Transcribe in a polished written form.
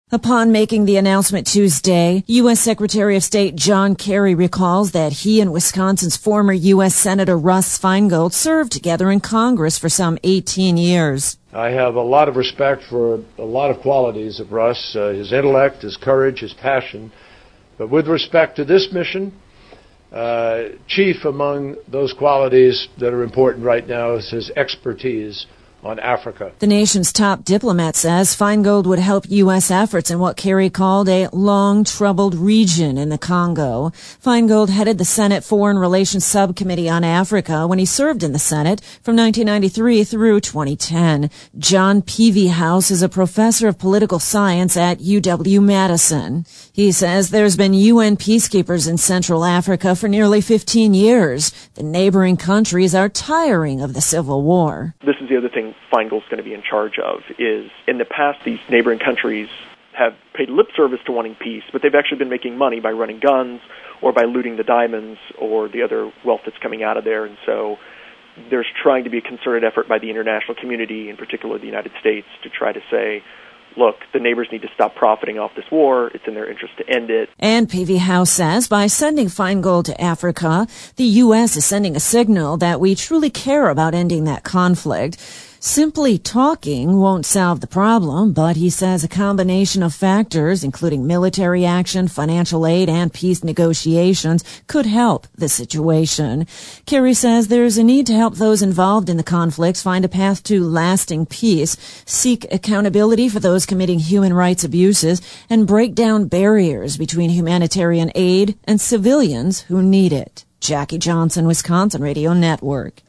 Upon making the announcement Tuesday, U.S. Secretary of State John Kerry recalls that he and Wisconsin's former U.S. Senator Russ Feingold served together in Congress for some 18 years. I have a lot of respect for a lot of qualities of Russ, his intellect, his courage, his passion. But with respect to this mission, chief among those qualities that are important right now is his expertise on Africa. The nation's top diplomat says Feingold would help U.S. efforts in what Kerry called a long troubled region in the Congo. Feingold headed the Senate Foreign Relations Subcommittee on Africa when he served in the Senate from 1993 through 2010. John Peavyhouse is a professor of political science at UW-Madison. He says there's been UN peacekeepers in Central Africa for nearly 15 years. The neighboring countries are tiring of the civil war. This is the other thing Feingold's going to be in charge of, is in the past these neighboring countries have paid lip service to wanting peace, but they've actually been making money by running guns or by looting the diamonds or the other wealth that's coming out of there. And so there's trying to be a concerted effort by the international community, in particular the United States, to try to say, look, the neighbors need to stop profiting off this war. It's in their interest to end it. And Peavyhouse says by sending Feingold to Africa, the U.S. is sending a signal that we truly care about ending that conflict. Simply talking won't solve the problem, but he says a combination of factors, including military action, financial aid, and peace negotiations, could help the situation. Kerry says there's a need to help those involved in the conflicts find a path to lasting peace, seek accountability for those committing human rights abuses, and break down barriers between humanitarian aid and civilians who need it. Jackie Johnson, Wisconsin Radio Network.